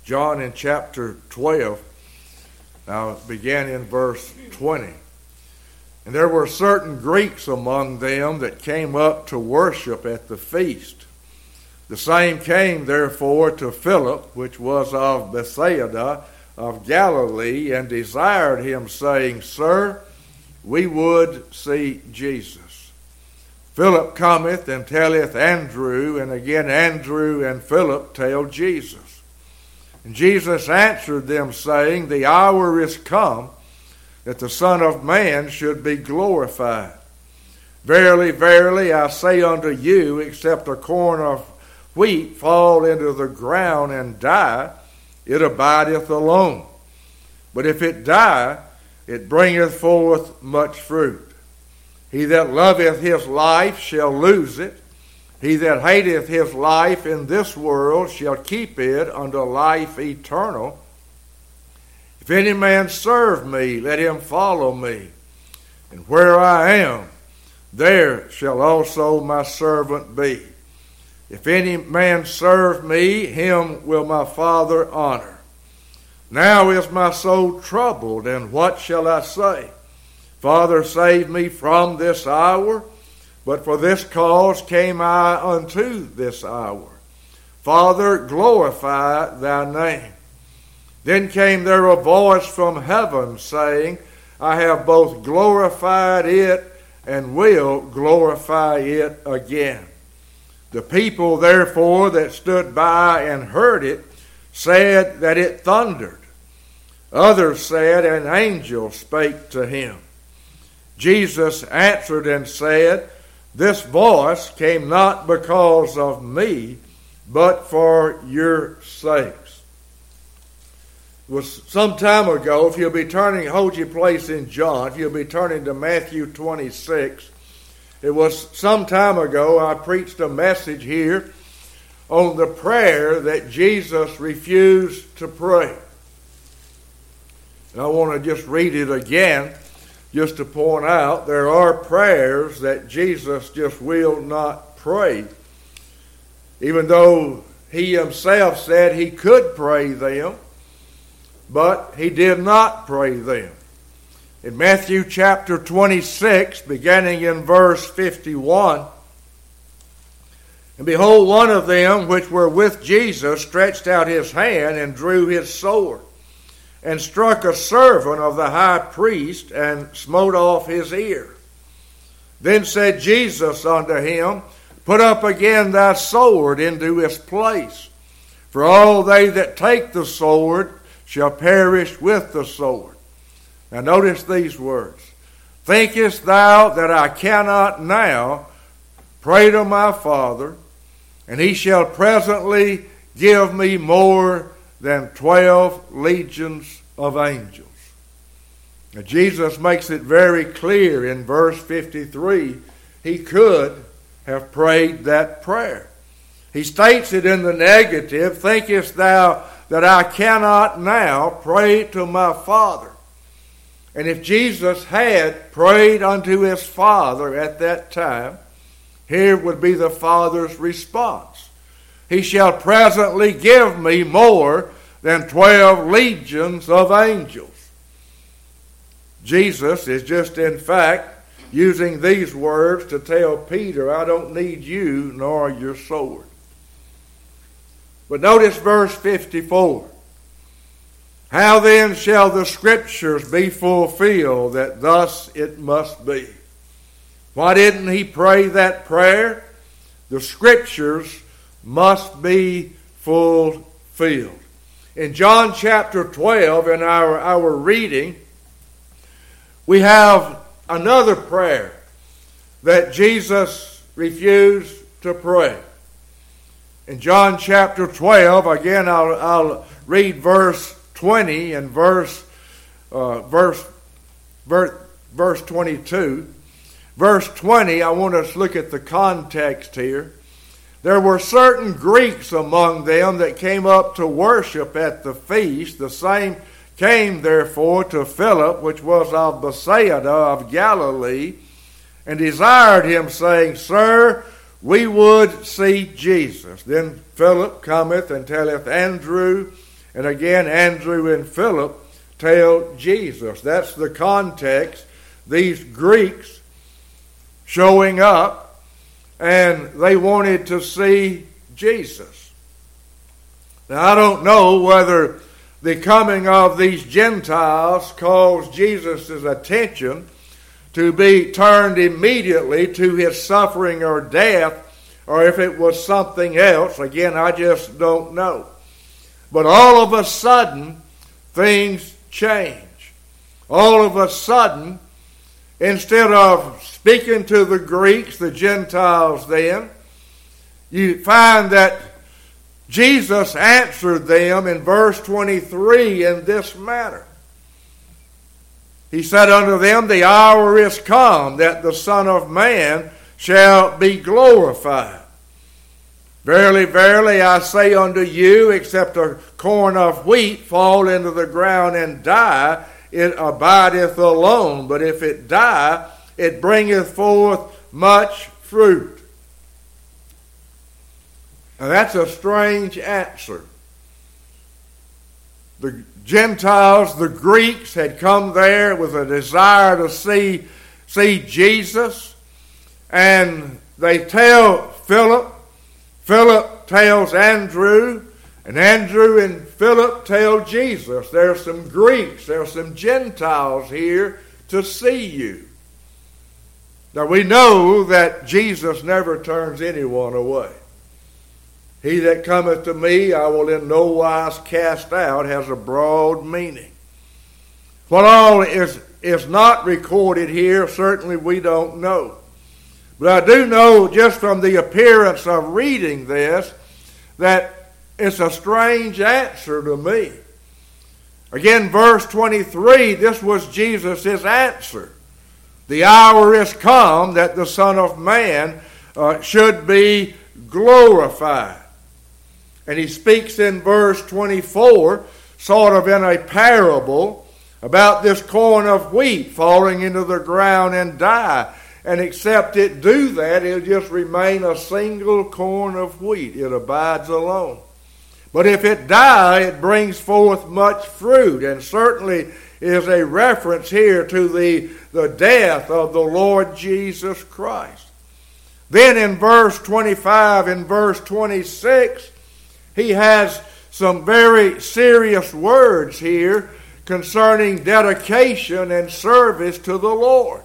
John in chapter 12, now began in verse 20. And there were certain Greeks among them that came up to worship at the feast. The same came therefore to Philip, which was of Bethsaida of Galilee, and desired him, saying, Sir, we would see Jesus. Philip cometh and telleth Andrew, and again Andrew and Philip tell Jesus. And Jesus answered them, saying, The hour is come that the Son of Man should be glorified. Verily, verily, I say unto you, except a corn of wheat fall into the ground and die, it abideth alone. But if it die, it bringeth forth much fruit. He that loveth his life shall lose it. He that hateth his life in this world shall keep it unto life eternal. If any man serve me, let him follow me. And where I am, there shall also my servant be. If any man serve me, him will my Father honor. Now is my soul troubled, and what shall I say? Father, save me from this hour. But for this cause came I unto this hour. Father, glorify thy name. Then came there a voice from heaven, saying, I have both glorified it and will glorify it again. The people, therefore, that stood by and heard it, said that it thundered. Others said, An angel spake to him. Jesus answered and said, This voice came not because of me, but for your sakes. It was some time ago, if you'll be turning, hold your place in John, if you'll be turning to Matthew 26, it was some time ago I preached a message here on the prayer that Jesus refused to pray. And I want to just read it again, just to point out there are prayers that Jesus just will not pray, even though he himself said he could pray them, but he did not pray them. In Matthew chapter 26, beginning in verse 51, And behold, one of them which were with Jesus stretched out his hand and drew his sword, and struck a servant of the high priest, and smote off his ear. Then said Jesus unto him, Put up again thy sword into its place, for all they that take the sword shall perish with the sword. Now notice these words. Thinkest thou that I cannot now pray to my Father, and he shall presently give me more than 12 legions of angels? Now Jesus makes it very clear in verse 53, he could have prayed that prayer. He states it in the negative, Thinkest thou that I cannot now pray to my Father? And if Jesus had prayed unto his Father at that time, here would be the Father's response. He shall presently give me more than 12 legions of angels. Jesus is just in fact using these words to tell Peter, I don't need you nor your sword. But notice verse 54. How then shall the Scriptures be fulfilled that thus it must be? Why didn't he pray that prayer? The Scriptures must be fulfilled. In John chapter 12, in our reading, we have another prayer that Jesus refused to pray. In John chapter 12, again I'll read verse 20 and verse 22. Verse 20, I want us to look at the context here. There were certain Greeks among them that came up to worship at the feast. The same came therefore to Philip, which was of Bethsaida of Galilee, and desired him, saying, Sir, we would see Jesus. Then Philip cometh and telleth Andrew, And again, Andrew and Philip tell Jesus. That's the context. These Greeks showing up, and they wanted to see Jesus. Now, I don't know whether the coming of these Gentiles caused Jesus' attention to be turned immediately to his suffering or death, or if it was something else. Again, I just don't know. But all of a sudden, things change. All of a sudden, instead of speaking to the Greeks, the Gentiles then, you find that Jesus answered them in verse 23 in this manner. He said unto them, The hour is come that the Son of Man shall be glorified. Verily, verily, I say unto you, except a corn of wheat fall into the ground and die, it abideth alone. But if it die, it bringeth forth much fruit. Now that's a strange answer. The Gentiles, the Greeks, had come there with a desire to see Jesus. And they tell Philip. Philip tells Andrew. And Andrew and Philip tell Jesus. There's some Greeks, there's some Gentiles here to see you. Now we know that Jesus never turns anyone away. He that cometh to me, I will in no wise cast out, has a broad meaning. What all is not recorded here, certainly we don't know. But I do know, just from the appearance of reading this, that it's a strange answer to me. Again, verse 23, this was Jesus' answer. The hour is come that the Son of Man should be glorified. And he speaks in verse 24, sort of in a parable, about this corn of wheat falling into the ground and die. And except it do that, it'll just remain a single corn of wheat. It abides alone. But if it die, it brings forth much fruit. And certainly is a reference here to the death of the Lord Jesus Christ. Then in verse 25 and verse 26, he has some very serious words here concerning dedication and service to the Lord.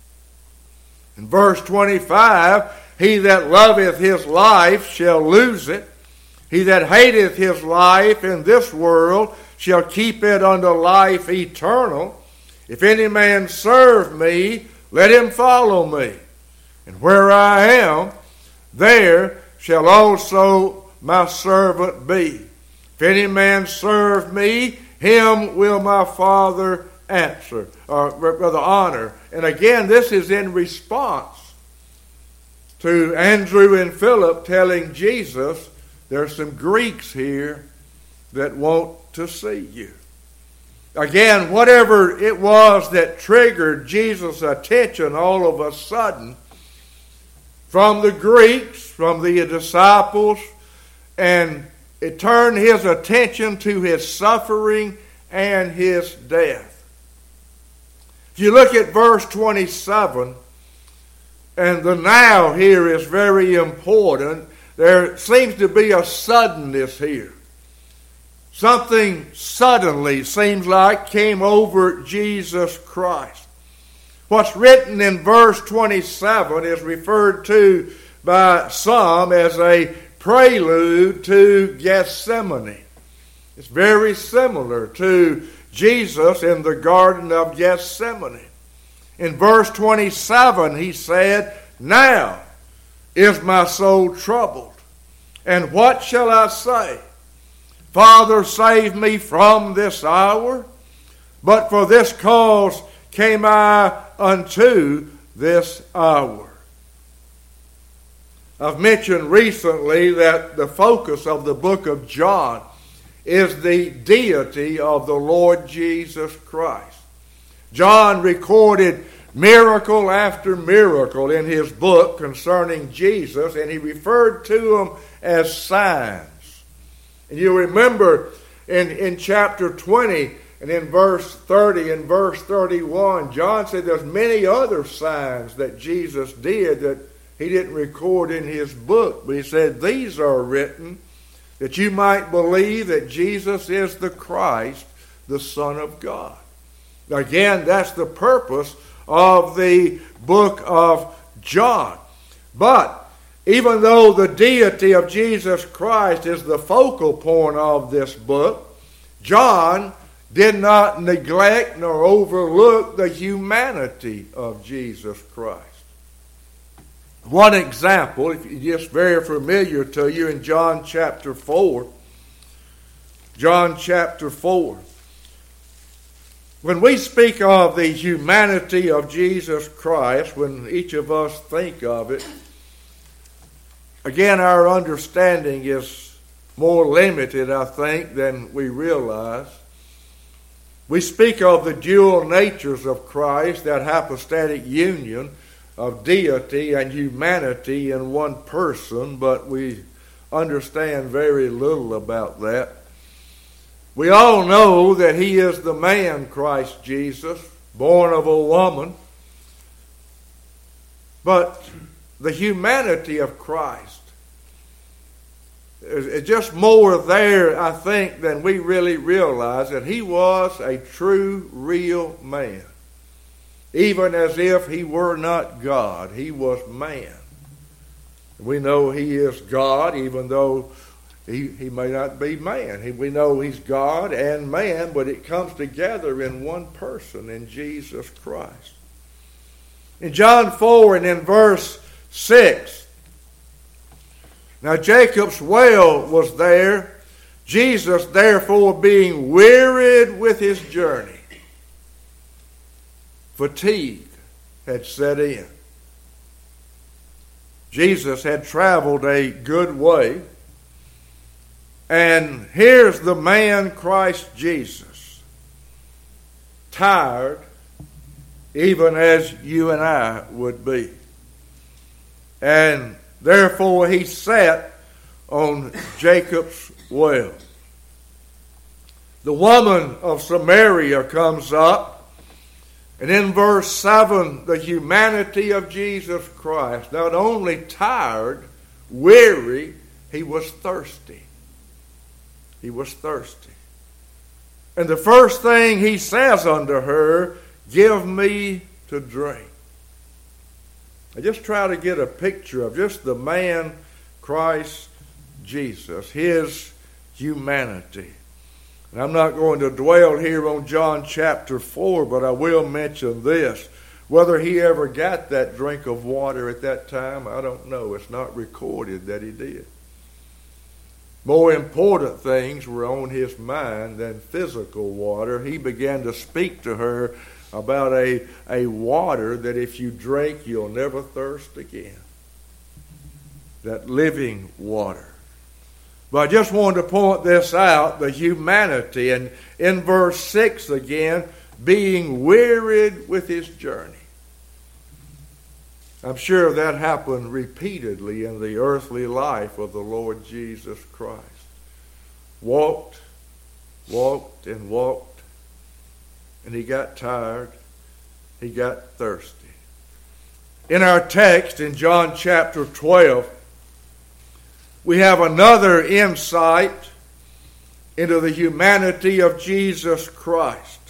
In verse 25, he that loveth his life shall lose it. He that hateth his life in this world shall keep it unto life eternal. If any man serve me, let him follow me. And where I am, there shall also my servant be. If any man serve me, him will my Father answer, or rather honor. And again, this is in response to Andrew and Philip telling Jesus, there's some Greeks here that want to see you. Again, whatever it was that triggered Jesus' attention all of a sudden, from the Greeks, from the disciples, and it turned his attention to his suffering and his death. If you look at verse 27, and the now here is very important, there seems to be a suddenness here. Something suddenly seems like came over Jesus Christ. What's written in verse 27 is referred to by some as a prelude to Gethsemane. It's very similar to Jesus in the Garden of Gethsemane. In verse 27 he said, Now is my soul troubled, and what shall I say? Father, save me from this hour. But for this cause came I unto this hour. I've mentioned recently that the focus of the book of John is the deity of the Lord Jesus Christ. John recorded miracle after miracle in his book concerning Jesus, and he referred to them as signs. And you remember in chapter 20 and in verse 30 and verse 31, John said there's many other signs that Jesus did that he didn't record in his book. But he said these are written that you might believe that Jesus is the Christ, the Son of God. Again, that's the purpose of the book of John. But even though the deity of Jesus Christ is the focal point of this book, John did not neglect nor overlook the humanity of Jesus Christ. One example, if it's just very familiar to you, in John chapter 4. John chapter 4. When we speak of the humanity of Jesus Christ, when each of us think of it, again, our understanding is more limited, I think, than we realize. We speak of the dual natures of Christ, that hypostatic union of deity and humanity in one person, but we understand very little about that. We all know that he is the man, Christ Jesus, born of a woman. But the humanity of Christ is just more there, I think, than we really realize, that he was a true, real man. Even as if he were not God, he was man. We know he is God, even though he may not be man. We know he's God and man, but it comes together in one person, in Jesus Christ. In John 4 and in verse 6, now Jacob's well was there, Jesus therefore being wearied with his journey. Fatigue had set in. Jesus had traveled a good way. And here's the man, Christ Jesus, tired, even as you and I would be. And therefore he sat on Jacob's well. The woman of Samaria comes up. And in verse 7, the humanity of Jesus Christ, not only tired, weary, he was thirsty. He was thirsty. And the first thing he says unto her, give me to drink. I just try to get a picture of just the man, Christ Jesus, his humanity. And I'm not going to dwell here on John chapter 4, but I will mention this. Whether he ever got that drink of water at that time, I don't know. It's not recorded that he did. More important things were on his mind than physical water. He began to speak to her about a water that if you drink, you'll never thirst again. That living water. But I just wanted to point this out, the humanity. And in verse 6 again, being wearied with his journey. I'm sure that happened repeatedly in the earthly life of the Lord Jesus Christ. Walked, and walked, and he got tired, he got thirsty. In our text in John chapter 12, we have another insight into the humanity of Jesus Christ.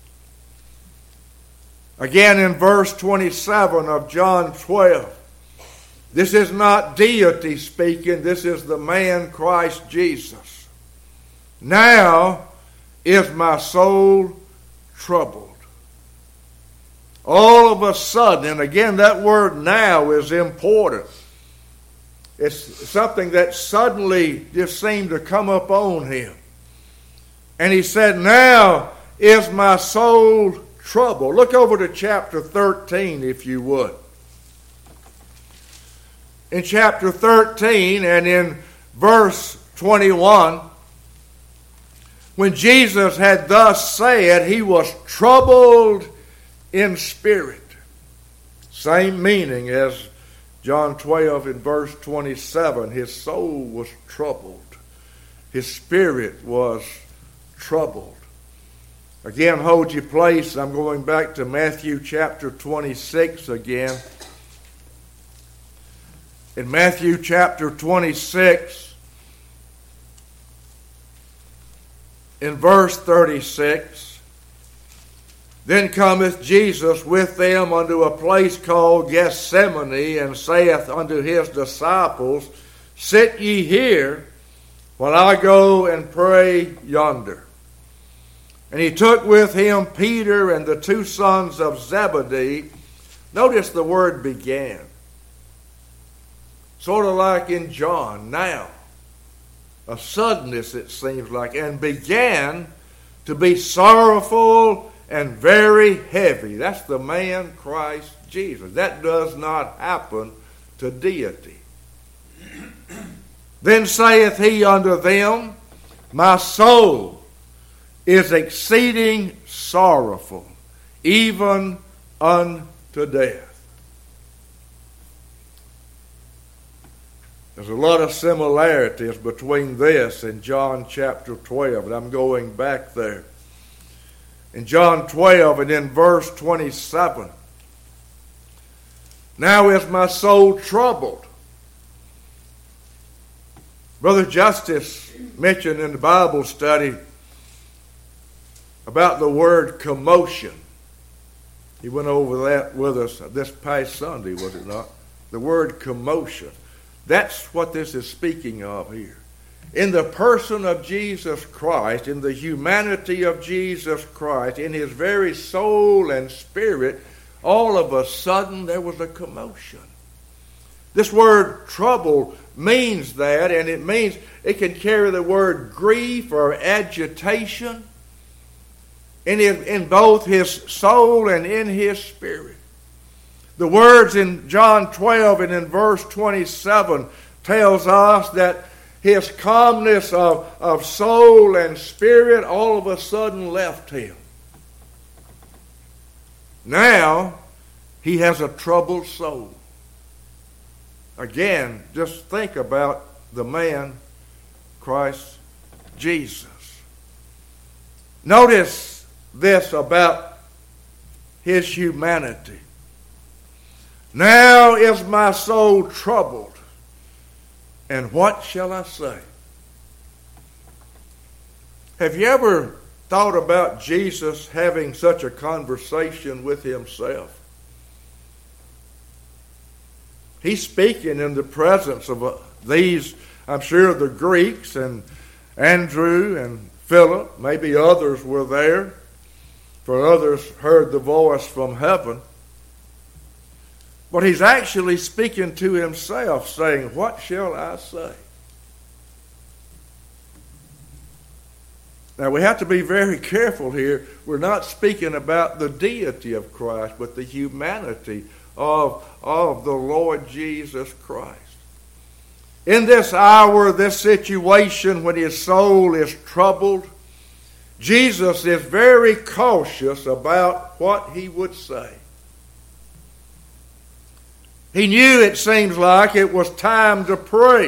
Again in verse 27 of John 12. This is not deity speaking, this is the man Christ Jesus. Now is my soul troubled. All of a sudden, and again that word now is important. It's something that suddenly just seemed to come up on him. And he said, now is my soul troubled. Look over to chapter 13 if you would. In chapter 13 and in verse 21, when Jesus had thus said, he was troubled in spirit. Same meaning as John 12 in verse 27. His soul was troubled. His spirit was troubled. Again, hold your place. I'm going back to Matthew chapter 26 again. In Matthew chapter 26, in verse 36, then cometh Jesus with them unto a place called Gethsemane, and saith unto his disciples, Sit ye here, while I go and pray yonder. And he took with him Peter and the two sons of Zebedee. Notice the word began. Sort of like in John, now. A suddenness, it seems like. And began to be sorrowful and very heavy. That's the man Christ Jesus. That does not happen to deity. Then saith he unto them, My soul is exceeding sorrowful, even unto death. There's a lot of similarities between this and John chapter 12, and I'm going back there. In John 12 and in verse 27, Now is my soul troubled. Brother Justice mentioned in the Bible study about the word commotion. He went over that with us this past Sunday, was it not? The word commotion. That's what this is speaking of here. In the person of Jesus Christ, in the humanity of Jesus Christ, in his very soul and spirit, all of a sudden there was a commotion. This word trouble means that, and it means it can carry the word grief or agitation in both his soul and in his spirit. The words in John 12 and in verse 27 tells us that his calmness of soul and spirit all of a sudden left him. Now he has a troubled soul. Again, just think about the man, Christ Jesus. Notice this about his humanity. Now is my soul troubled, and what shall I say? Have you ever thought about Jesus having such a conversation with himself? He's speaking in the presence of these, I'm sure, the Greeks and Andrew and Philip. Maybe others were there, for others heard the voice from heaven. But he's actually speaking to himself, saying, What shall I say? Now, we have to be very careful here. We're not speaking about the deity of Christ, but the humanity of the Lord Jesus Christ. In this hour, this situation, when his soul is troubled, Jesus is very cautious about what he would say. He knew, it seems like, it was time to pray.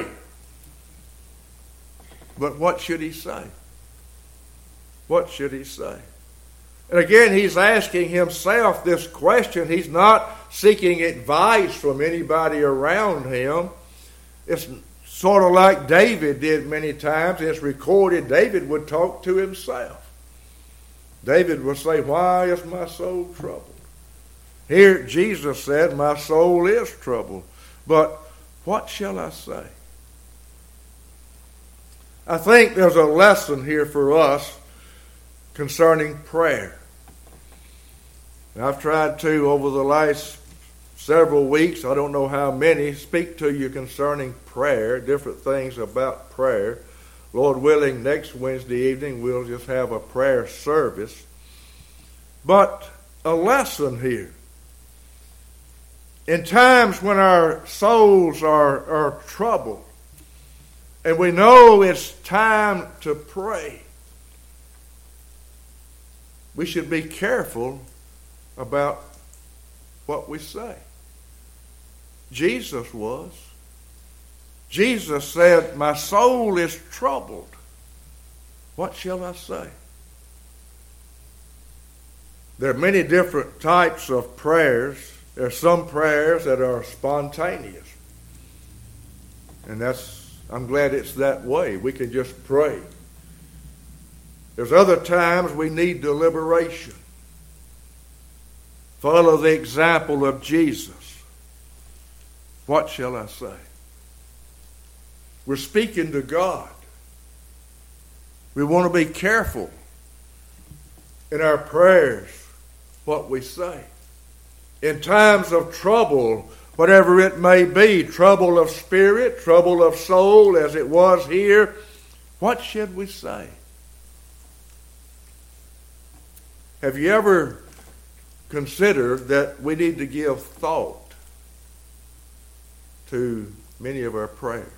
But what should he say? What should he say? And again, he's asking himself this question. He's not seeking advice from anybody around him. It's sort of like David did many times. It's recorded David would talk to himself. David would say, Why is my soul troubled? Here Jesus said, My soul is troubled. But what shall I say? I think there's a lesson here for us concerning prayer. And I've tried to, over the last several weeks, I don't know how many, speak to you concerning prayer, different things about prayer. Lord willing, next Wednesday evening we'll just have a prayer service. But a lesson here. In times when our souls are troubled, and we know it's time to pray, we should be careful about what we say. Jesus was. Jesus said, My soul is troubled. What shall I say? There are many different types of prayers. There are some prayers that are spontaneous. And I'm glad it's that way. We can just pray. There's other times we need deliberation. Follow the example of Jesus. What shall I say? We're speaking to God. We want to be careful in our prayers what we say. In times of trouble, whatever it may be, trouble of spirit, trouble of soul, as it was here, what should we say? Have you ever considered that we need to give thought to many of our prayers?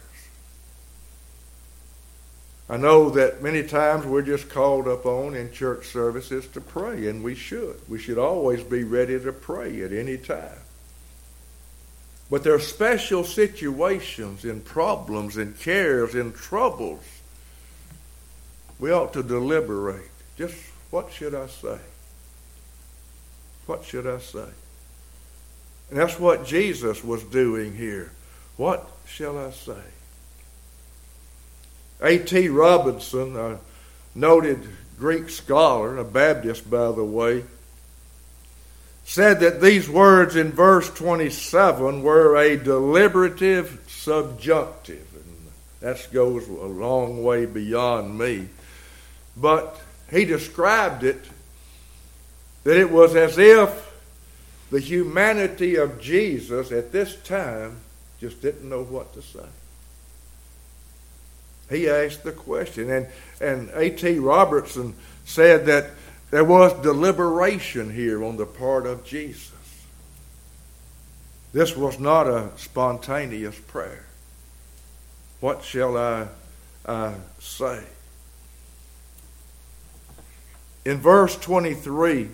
I know that many times we're just called upon in church services to pray, and we should. We should always be ready to pray at any time. But there are special situations and problems and cares and troubles. We ought to deliberate. Just what should I say? What should I say? And that's what Jesus was doing here. What shall I say? A.T. Robinson, a noted Greek scholar, a Baptist by the way, said that these words in verse 27 were a deliberative subjunctive. And that goes a long way beyond me. But he described it that it was as if the humanity of Jesus at this time just didn't know what to say. He asked the question. And A.T. Robertson said that there was deliberation here on the part of Jesus. This was not a spontaneous prayer. What shall I say? In verse 23,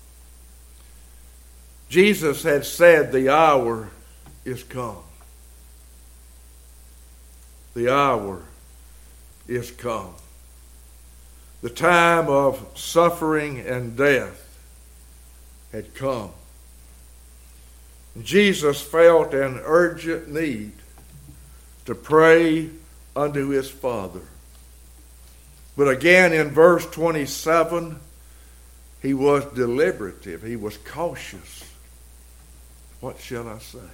Jesus had said, the hour is come. The hour is come. The time of suffering and death had come. Jesus felt an urgent need to pray unto his Father. But again in verse 27, he was deliberative. He was cautious. What shall I say?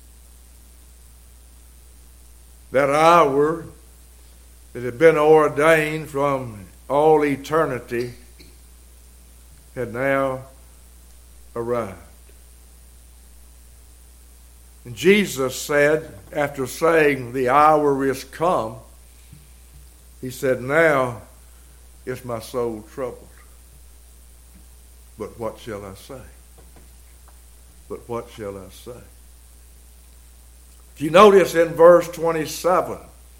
That hour that had been ordained from all eternity had now arrived. And Jesus said, after saying the hour is come, he said, now is my soul troubled. But what shall I say? But what shall I say? If you notice in verse 27,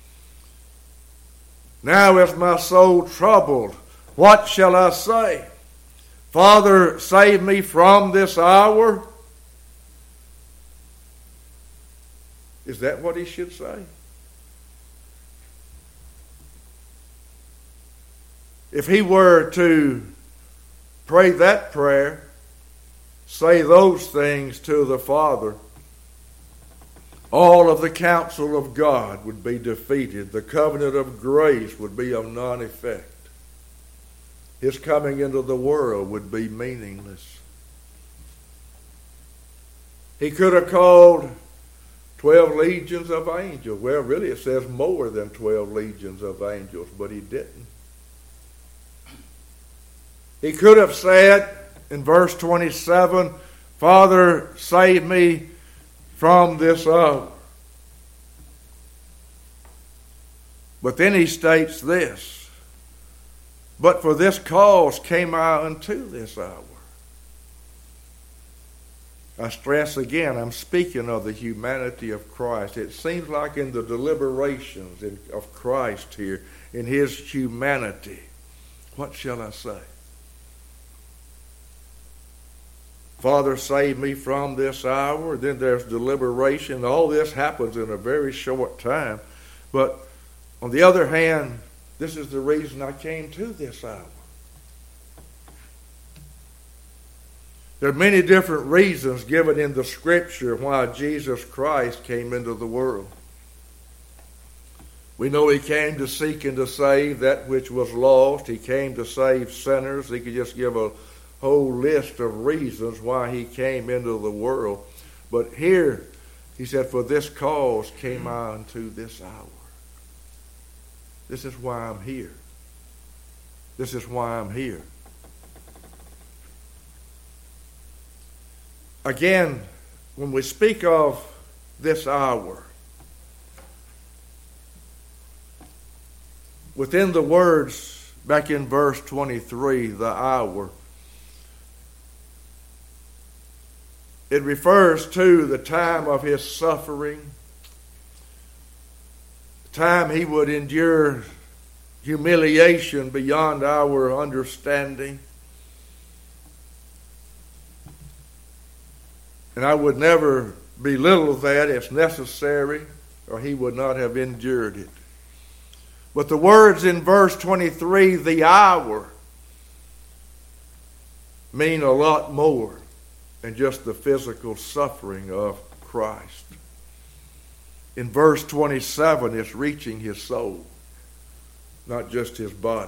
now is my soul troubled. What shall I say? Father, save me from this hour. Is that what he should say? If he were to pray that prayer, say those things to the Father, all of the counsel of God would be defeated. The covenant of grace would be of none effect. His coming into the world would be meaningless. He could have called 12 legions of angels. Well, really it says more than 12 legions of angels, but he didn't. He could have said in verse 27, Father, save me from this hour. But then he states this, but for this cause came I unto this hour. I stress again, I'm speaking of the humanity of Christ. It seems like in the deliberations of Christ here, in his humanity, what shall I say? Father, save me from this hour. Then there's deliberation. All this happens in a very short time. But on the other hand, This is the reason I came to this hour. There are many different reasons given in the Scripture why Jesus Christ came into the world. We know he came to seek and to save that which was lost. He came to save sinners. He could just give a whole list of reasons why he came into the world. But here, he said, for this cause came I unto this hour. This is why I'm here. This is why I'm here. Again, when we speak of this hour, within the words back in verse 23, the hour, it refers to the time of his suffering, the time he would endure humiliation beyond our understanding. And I would never belittle that. It's necessary, or he would not have endured it. But the words in verse 23, the hour, mean a lot more than just the physical suffering of Christ. In verse 27, it's reaching his soul, not just his body.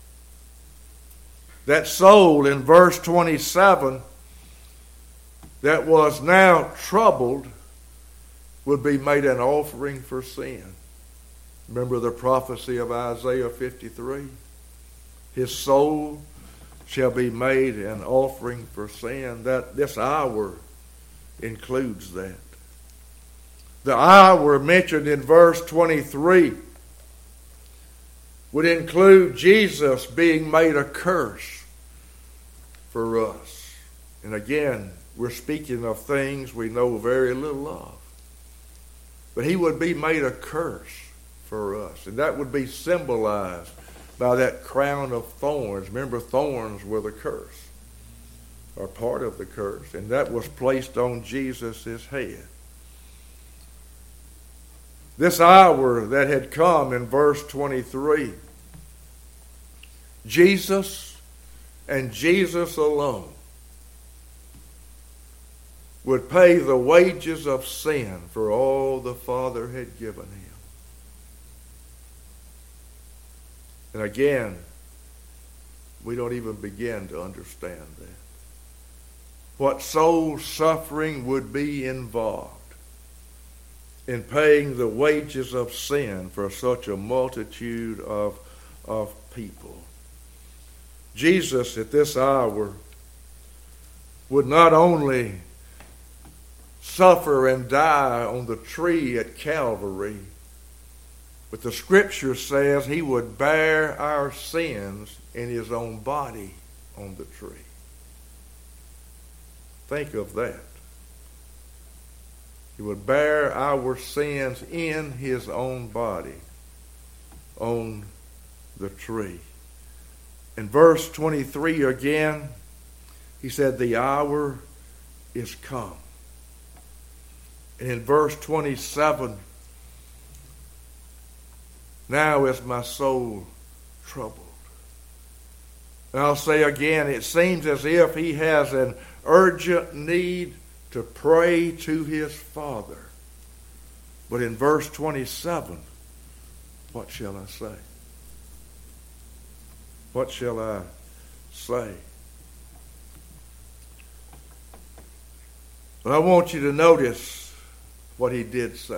That soul in verse 27 that was now troubled would be made an offering for sin. Remember the prophecy of Isaiah 53? His soul shall be made an offering for sin. That this hour includes that. The hour mentioned in verse 23 would include Jesus being made a curse for us. And again, we're speaking of things we know very little of. But he would be made a curse for us. And that would be symbolized by that crown of thorns. Remember, thorns were the curse, or part of the curse. And that was placed on Jesus' head. This hour that had come in verse 23, Jesus and Jesus alone would pay the wages of sin for all the Father had given him. And again, we don't even begin to understand that. What soul suffering would be involved in paying the wages of sin for such a multitude of people. Jesus at this hour would not only suffer and die on the tree at Calvary, but the Scripture says he would bear our sins in his own body on the tree. Think of that. He would bear our sins in his own body on the tree. In verse 23 again, he said, the hour is come. And in verse 27, now is my soul troubled. And I'll say again, it seems as if he has an urgent need to pray to his Father. But in verse 27, what shall I say? What shall I say? Well, I want you to notice what he did say.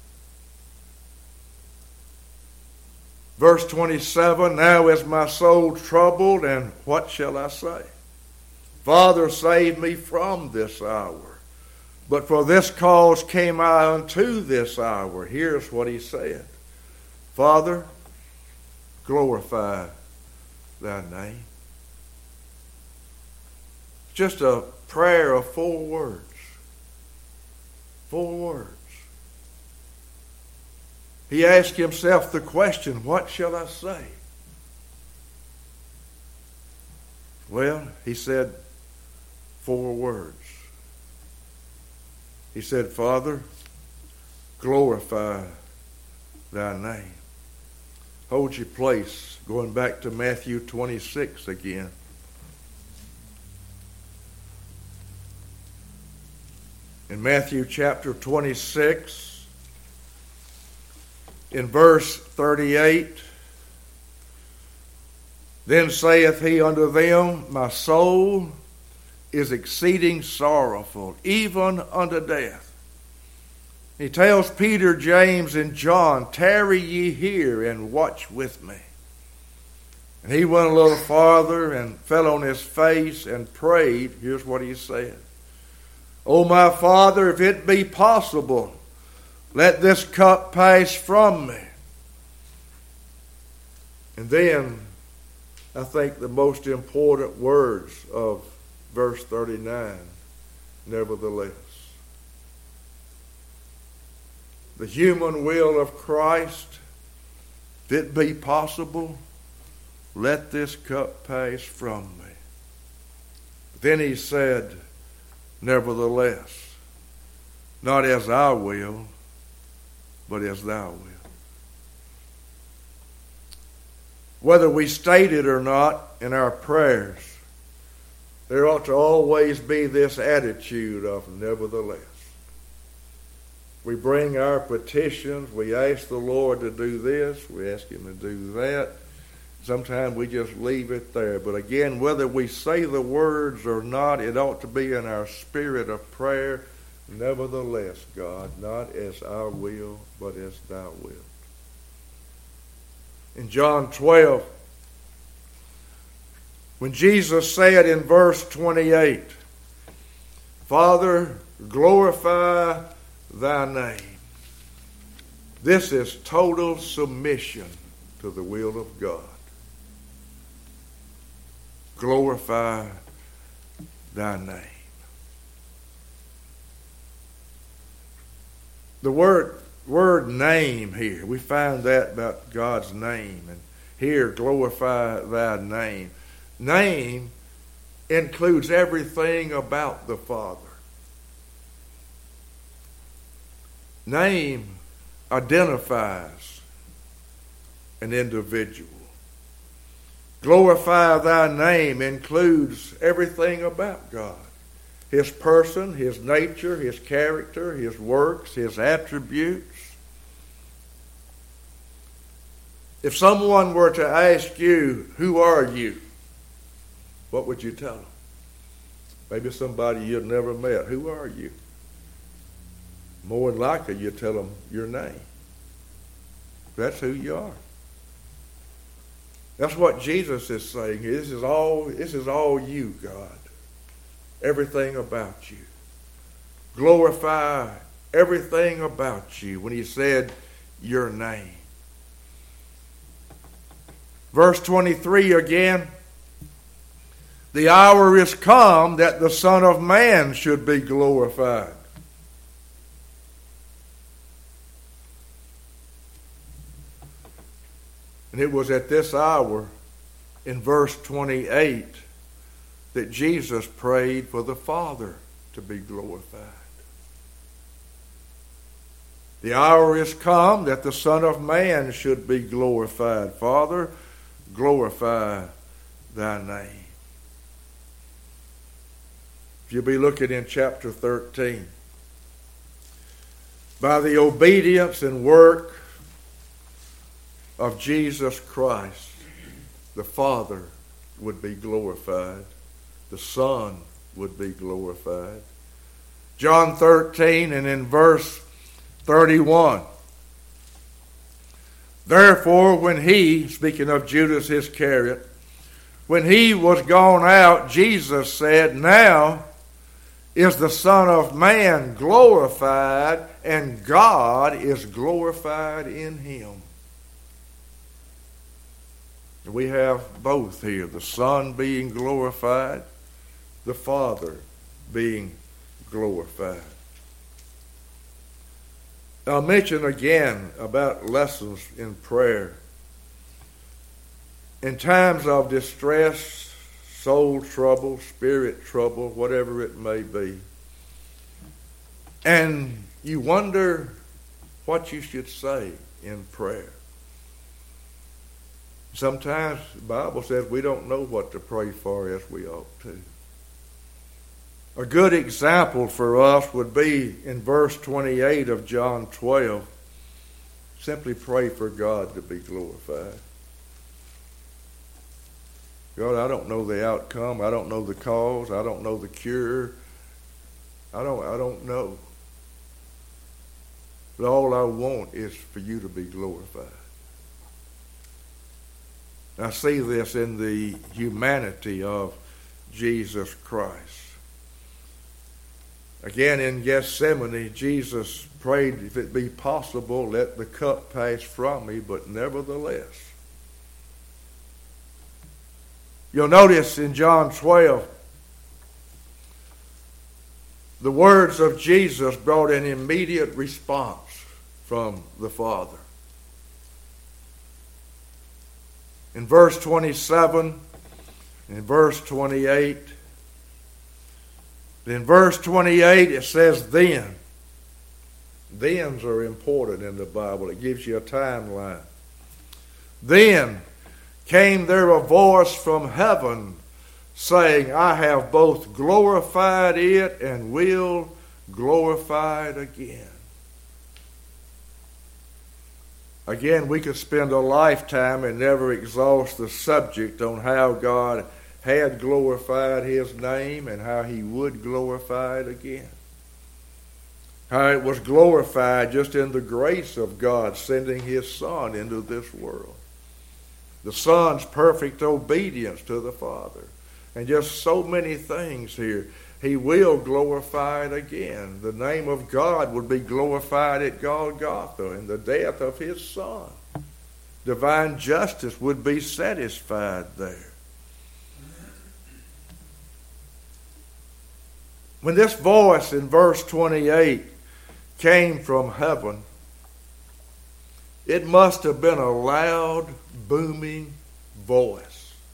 Verse 27, now is my soul troubled, and what shall I say? Father, save me from this hour. But for this cause came I unto this hour. Here's what he said. Father, glorify thy name. Just a prayer of 4 words. 4 words. He asked himself the question, what shall I say? Well, he said 4 words. He said, Father, glorify thy name. Hold your place, going back to Matthew 26 again. In Matthew chapter 26, in verse 38, then saith he unto them, my soul is exceeding sorrowful, even unto death. He tells Peter, James, and John, tarry ye here and watch with me. And he went a little farther and fell on his face and prayed. Here's what he said. O my Father, if it be possible, let this cup pass from me. And then, I think the most important words of verse 39, nevertheless. The human will of Christ, if it be possible, let this cup pass from me. Then he said, nevertheless, not as I will, but as thou wilt. Whether we state it or not in our prayers, there ought to always be this attitude of nevertheless. We bring our petitions, we ask the Lord to do this, we ask Him to do that. Sometimes we just leave it there. But again, whether we say the words or not, it ought to be in our spirit of prayer. Nevertheless, God, not as I will, but as thou wilt. In John 12, when Jesus said in verse 28, Father, glorify thy name. This is total submission to the will of God. Glorify thy name. The word name here, we find that about God's name. And here, glorify thy name. Name includes everything about the Father. Name identifies an individual. Glorify thy name includes everything about God. His person, His nature, His character, His works, His attributes. If someone were to ask you, who are you? What would you tell them? Maybe somebody you'd never met. Who are you? More than likely, you tell them your name. That's who you are. That's what Jesus is saying. This is all you, God. Everything about you. Glorify everything about you when He said your name. Verse 23 again. The hour is come that the Son of Man should be glorified. And it was at this hour, in verse 28, that Jesus prayed for the Father to be glorified. The hour is come that the Son of Man should be glorified. Father, glorify thy name. If you'll be looking in chapter 13, by the obedience and work of Jesus Christ, the Father would be glorified. The Son would be glorified. John 13 and in verse 31. Therefore, when he, speaking of Judas Iscariot, when he was gone out, Jesus said, now is the Son of Man glorified, and God is glorified in him. We have both here, the Son being glorified, the Father being glorified. I'll mention again about lessons in prayer. In times of distress, soul trouble, spirit trouble, whatever it may be, and you wonder what you should say in prayer. Sometimes the Bible says we don't know what to pray for as we ought to. A good example for us would be in verse 28 of John 12. Simply pray for God to be glorified. God, I don't know the outcome. I don't know the cause. I don't know the cure. I don't know. But all I want is for you to be glorified. I see this in the humanity of Jesus Christ. Again, in Gethsemane, Jesus prayed, if it be possible, let the cup pass from me, but nevertheless. You'll notice in John 12, the words of Jesus brought an immediate response from the Father. In verse 27, in verse 28, in verse 28 it says then. Thens are important in the Bible. It gives you a timeline. Then came there a voice from heaven saying, I have both glorified it and will glorify it again. Again, we could spend a lifetime and never exhaust the subject on how God had glorified his name and how he would glorify it again. How it was glorified just in the grace of God sending his Son into this world. The Son's perfect obedience to the Father. And just so many things here. He will glorify it again. The name of God would be glorified at Golgotha in the death of his Son. Divine justice would be satisfied there. When this voice in verse 28 came from heaven, it must have been a loud, booming voice.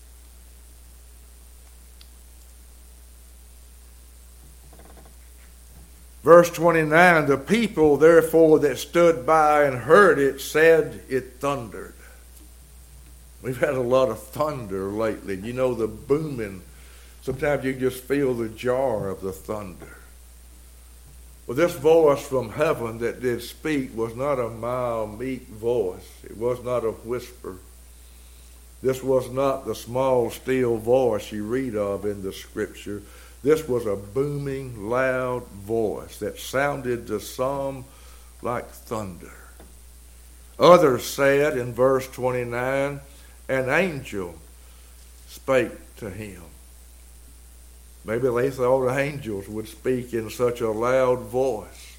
Verse 29, the people therefore that stood by and heard it said it thundered. We've had a lot of thunder lately. You know, the booming. Sometimes you just feel the jar of the thunder. Well, this voice from heaven that did speak was not a mild, meek voice. It was not a whisper. This was not the small, still voice you read of in the Scripture. This was a booming, loud voice that sounded to some like thunder. Others said in verse 29, an angel spake to him. Maybe they thought angels would speak in such a loud voice.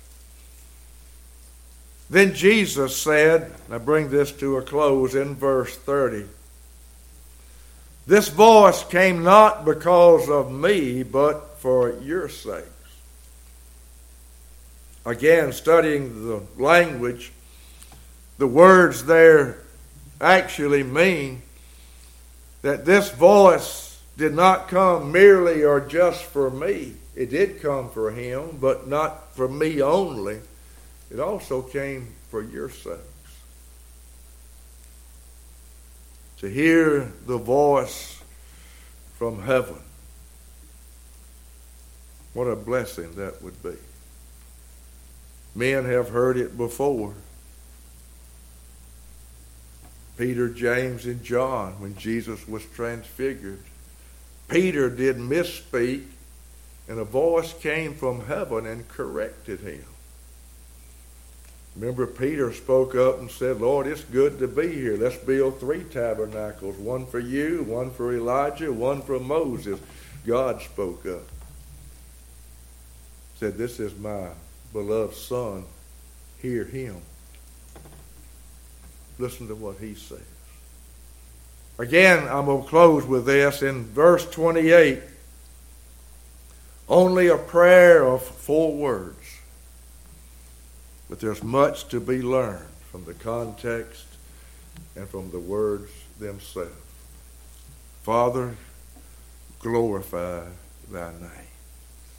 Then Jesus said, I bring this to a close in verse 30, this voice came not because of me, but for your sakes. Again, studying the language, the words there actually mean that this voice did not come merely or just for me. It did come for him, but not for me only. It also came for your sakes. To hear the voice from heaven. What a blessing that would be. Men have heard it before. Peter, James, and John, when Jesus was transfigured. Peter did misspeak, and a voice came from heaven and corrected him. Remember, Peter spoke up and said, Lord, it's good to be here. Let's build 3 tabernacles, one for you, one for Elijah, one for Moses. God spoke up. Said, this is my beloved Son. Hear him. Listen to what he says. Again, I'm going to close with this. In verse 28, only a prayer of 4 words. But there's much to be learned from the context and from the words themselves. Father, glorify thy name.